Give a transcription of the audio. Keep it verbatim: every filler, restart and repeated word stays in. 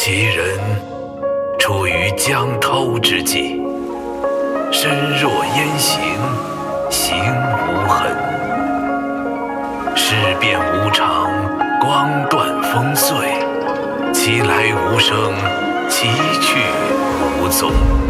其人处于江涛之际，身若烟行，形无痕。事变无常，光断风碎，其来无声，其去无踪。